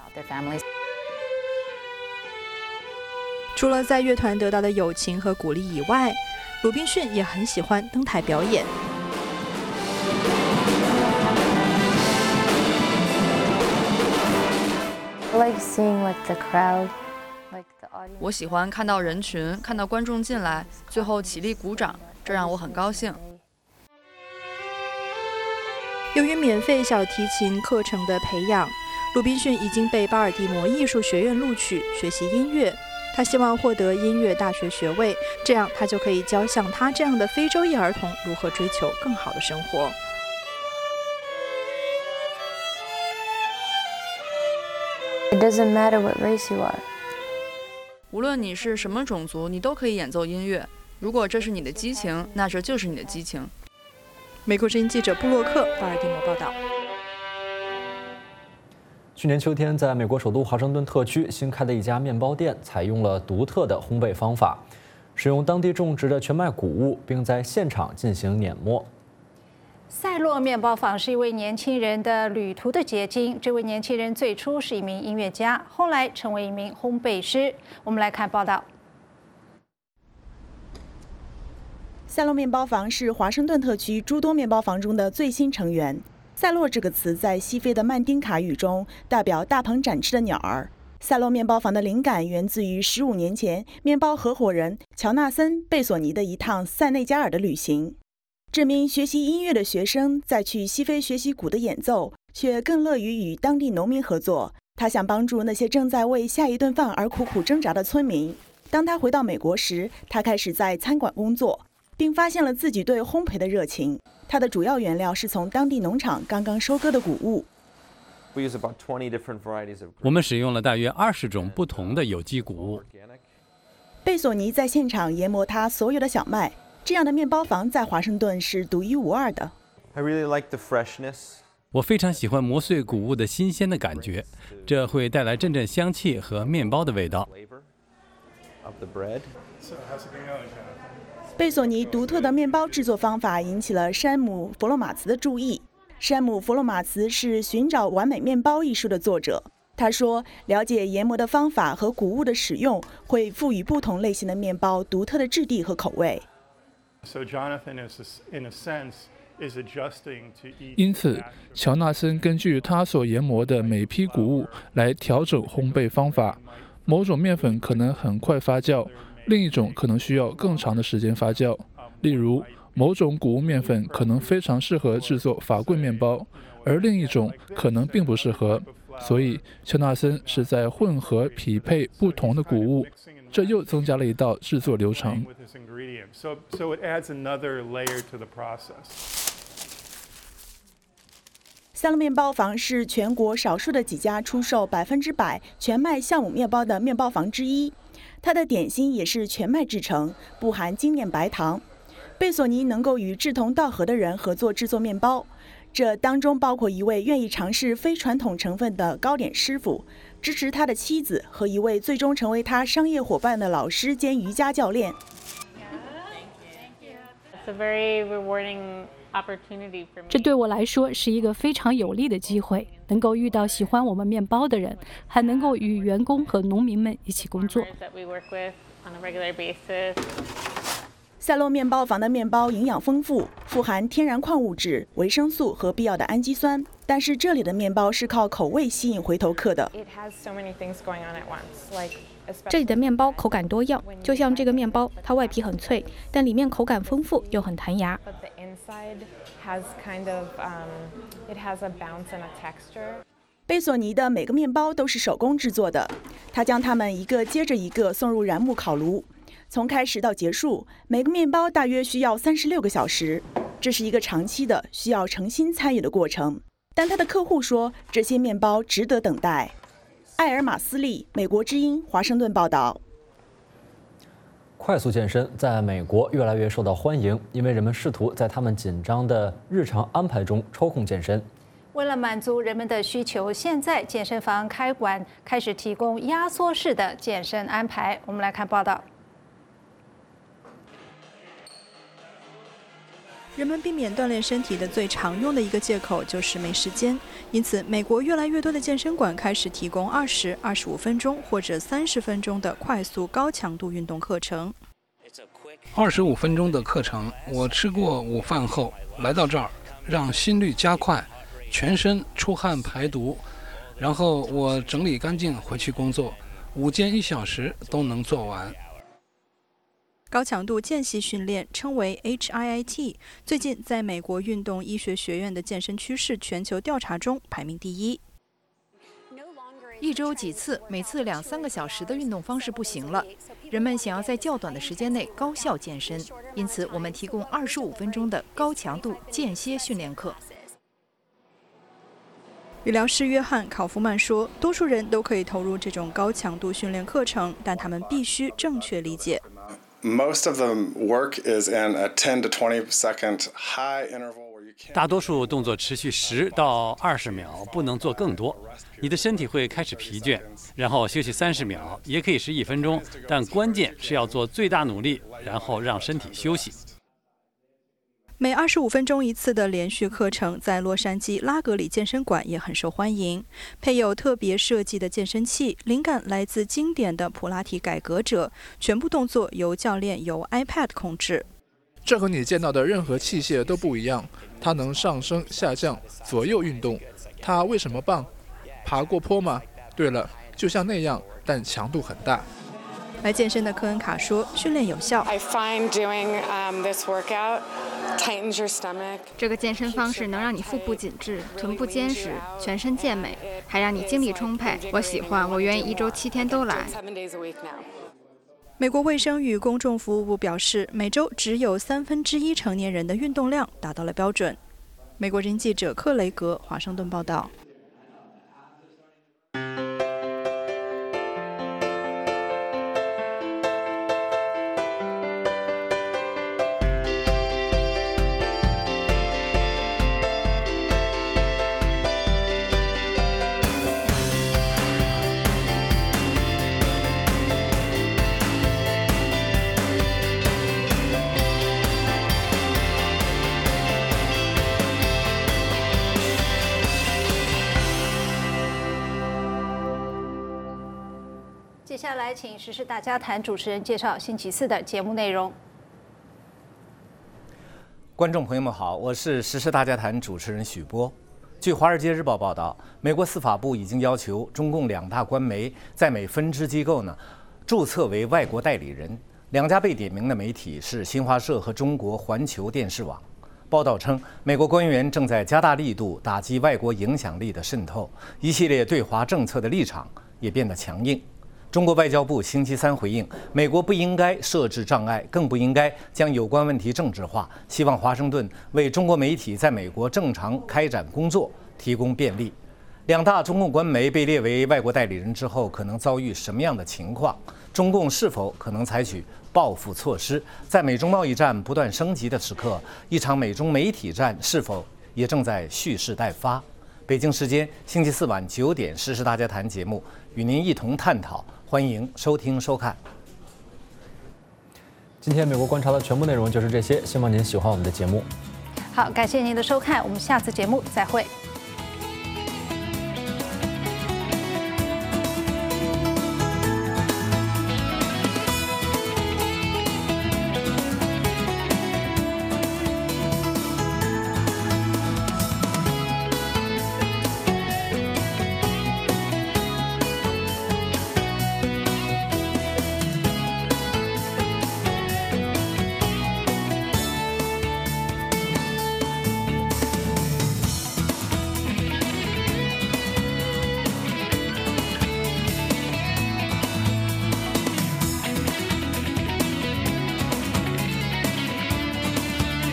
除了在乐团得到的友情和鼓励以外，鲁宾逊也很喜欢登台表演。 like seeing like the crowd, like the audience. 我喜欢看到人群，看到观众进来，最后起立鼓掌，这让我很高兴。 由于免费小提琴课程的培养，鲁滨逊已经被巴尔的摩艺术学院录取学习音乐。他希望获得音乐大学学位，这样他就可以教像他这样的非洲裔儿童如何追求更好的生活。 It doesn't matter what race you are. 无论你是什么种族，你都可以演奏音乐。如果这是你的激情，那这就是你的激情。 美国之音记者布洛克，巴尔的摩报道。 去年秋天，在美国首都华盛顿特区新开的一家面包店，采用了独特的烘焙方法，使用当地种植的全麦谷物，并在现场进行碾磨。 赛洛面包坊是一位年轻人的旅途的结晶。这位年轻人最初是一名音乐家，后来成为一名烘焙师。我们来看报道。 赛洛面包坊是华盛顿特区诸多面包坊中的最新成员。赛洛这个词在西非的曼丁卡语中代表大鹏展翅的鸟儿。赛洛面包坊的灵感源自于15年前面包合伙人乔纳森·贝索尼的一趟塞内加尔的旅行。这名学习音乐的学生在去西非学习鼓的演奏，却更乐于与当地农民合作。他想帮助那些正在为下一顿饭而苦苦挣扎的村民。当他回到美国时，他开始在餐馆工作，并发现了自己对烘焙的热情。它的主要原料是从当地农场刚刚收割的谷物。 我们使用了大约20种不同的有机谷物。 贝索尼在现场研磨他所有的小麦。这样的面包房在华盛顿是独一无二的。 我非常喜欢磨碎谷物的新鲜的感觉，这会带来阵阵香气和面包的味道。 贝索尼独特的面包制作方法引起了山姆·弗洛马茨的注意。山姆·弗洛马茨是《寻找完美面包》一书的作者。他说，了解研磨的方法和谷物的使用，会赋予不同类型的面包独特的质地和口味。 因此，乔纳森根据他所研磨的每批谷物来调整烘焙方法。某种面粉可能很快发酵，另一种可能需要更长的时间发酵。例如，某种谷物面粉可能非常适合制作法棍面包，而另一种可能并不适合。所以，乔纳森是在混合匹配不同的谷物，这又增加了一道制作流程。 赛洛面包坊是全国少数的几家出售100%全麦酵母面包的面包房之一。它的点心也是全麦制成，不含精炼白糖。贝索尼能够与志同道合的人合作制作面包，这当中包括一位愿意尝试非传统成分的糕点师傅，支持他的妻子和一位最终成为他商业伙伴的老师兼瑜伽教练。 这对我来说是一个非常有利的机会，能够遇到喜欢我们面包的人，还能够与员工和农民们一起工作。 赛洛面包坊的面包营养丰富，富含天然矿物质、维生素和必要的氨基酸。但是这里的面包是靠口味吸引回头客的。 这里的面包口感多样，就像这个面包，它外皮很脆，但里面口感丰富又很弹牙。 贝索尼的每个面包都是手工制作的，他将它们一个接着一个送入燃木烤炉。从开始到结束，每个面包大约需要36个小时，这是一个长期的、需要诚心参与的过程。但他的客户说，这些面包值得等待。艾尔马斯利，美国之音，华盛顿报道。 快速健身在美国越来越受到欢迎，因为人们试图在他们紧张的日常安排中抽空健身。 为了满足人们的需求，现在健身房开馆，开始提供压缩式的健身安排。我们来看报道。 人们避免锻炼身体的最常用的一个借口就是没时间，因此美国越来越多的健身馆开始提供20、25分钟或者30分钟的快速高强度运动课程。 25分钟的课程，我吃过午饭后来到这儿，让心率加快，全身出汗排毒， 然后我整理干净回去工作，5件1小时都能做完。 高强度间隙训练称为 HIIT， 最近在美国运动医学学院的健身趋势全球调查中排名第1。 1周几次，每次2-3个小时的运动方式不行了，人们想要在较短的时间内高效健身，因此我们提供25分钟的高强度间歇训练课。 理疗师约翰·考夫曼说，多数人都可以投入这种高强度训练课程，但他们必须正确理解。 Most of the work is in a 10 to 20 second high interval. 大多数动作持续10到20秒，不能做更多。你的身体会开始疲倦，然后休息30秒，也可以是1分钟，但关键是要做最大努力，然后让身体休息。 每25分钟一次的连续课程，在洛杉矶拉格里健身馆也很受欢迎。配有特别设计的健身器，灵感来自经典的普拉提改革者，全部动作由教练由 iPad 控制。 这和你见到的任何器械都不一样，它能上升、下降、左右运动。它为什么棒？爬过坡吗？对了，就像那样，但强度很大。 来健身的科恩卡说，训练有效。 这个健身方式能让你腹部紧致、臀部坚实、全身健美，还让你精力充沛。我喜欢，我愿意1周7天都来。 美国卫生与公众服务部表示，每周只有1/3成年人的运动量达到了标准。美国人记者克雷格华盛顿报道。 接下来，请时事大家谈主持人介绍星期4的节目内容。 观众朋友们好，我是时事大家谈主持人许波。据《华尔街日报》报道，美国司法部已经要求中共2大官媒在美分支机构注册为外国代理人。2家被点名的媒体是新华社和中国环球电视网。报道称，美国官员正在加大力度打击外国影响力的渗透，一系列对华政策的立场也变得强硬。中国外交部星期3回应，美国不应该设置障碍，更不应该将有关问题政治化，希望华盛顿为中国媒体在美国正常开展工作提供便利。2大中共官媒被列为外国代理人之后，可能遭遇什么样的情况？中共是否可能采取报复措施？在美中贸易战不断升级的时刻，一场美中媒体战是否也正在蓄势待发？北京时间星期4晚9点，时事大家谈节目与您一同探讨。欢迎收听收看。 今天美国观察的全部内容就是这些，希望您喜欢我们的节目。 好，感谢您的收看，我们下次节目再会。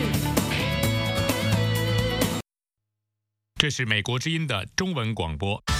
这是美国之音的中文广播。